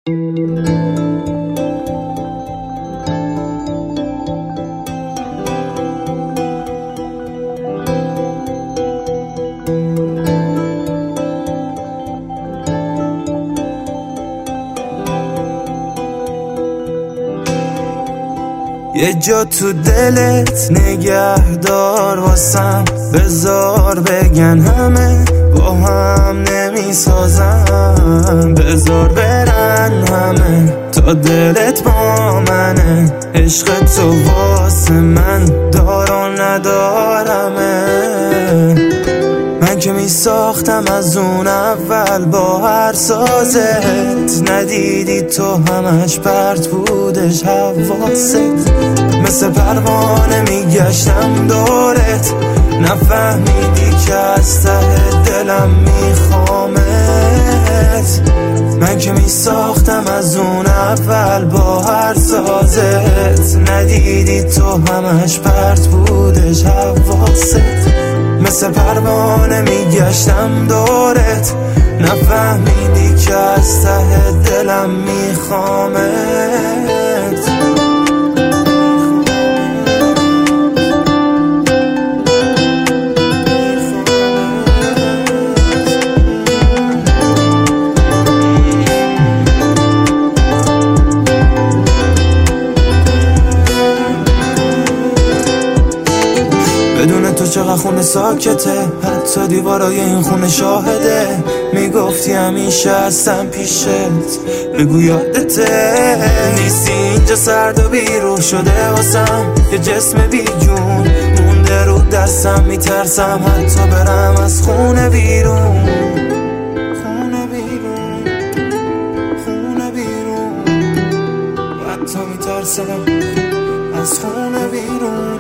یه جا تو دلت نگهدار واسم، بذار بگن همه با هم نمیسازم، بذار برن همه تا دلت با منه، عشق تو واسه من دار و ندارمه. من که می ساختم از اون اول با هر سازت، ندیدی تو همش پرت بودش حواست، مثل پروانه میگشتم دورت، نفهمیدی که از ته دلم میخوامت. من که می ساختم از اون اول با هر سازت، ندیدی تو همش پرت بودش حواست، مثل پروانه میگشتم دورت، نفهمیدی که از ته دلم میخوامت. بدون تو چقدر خونه ساکته، حتی دیوارای این خونه شاهده، میگفتی همیشه هستم پیشت، بگو یادته نیستی اینجا، سرد و بیروح شده واسم، یه جسم بی جون مونده رو دستم، میترسم حتی برم از خونه بیرون، خونه بیرون، خونه بیرون، حتی میترسم از خونه بیرون.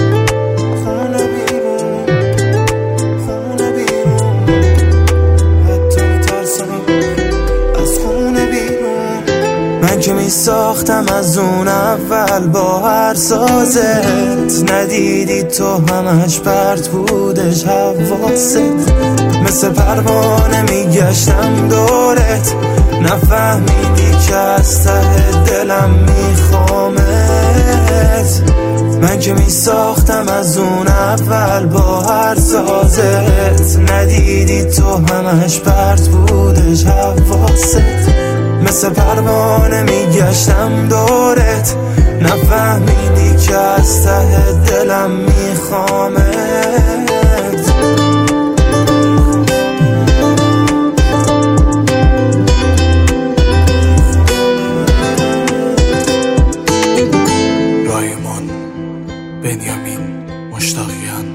من که می ساختم از اون اول با هر سازت، ندیدی تو همش پرت بودش حواست، مثل پروانه میگشتم دورت، نفهمیدی که از ته دلم میخوامت. من که می ساختم از اون اول با هر سازت، ندیدی تو همش پرت بودش حواست، مثل پروانه میگشتم دورت، نفهمیدی که از ته دلم میخوامت. رایمان بنیامین مشتاقیان.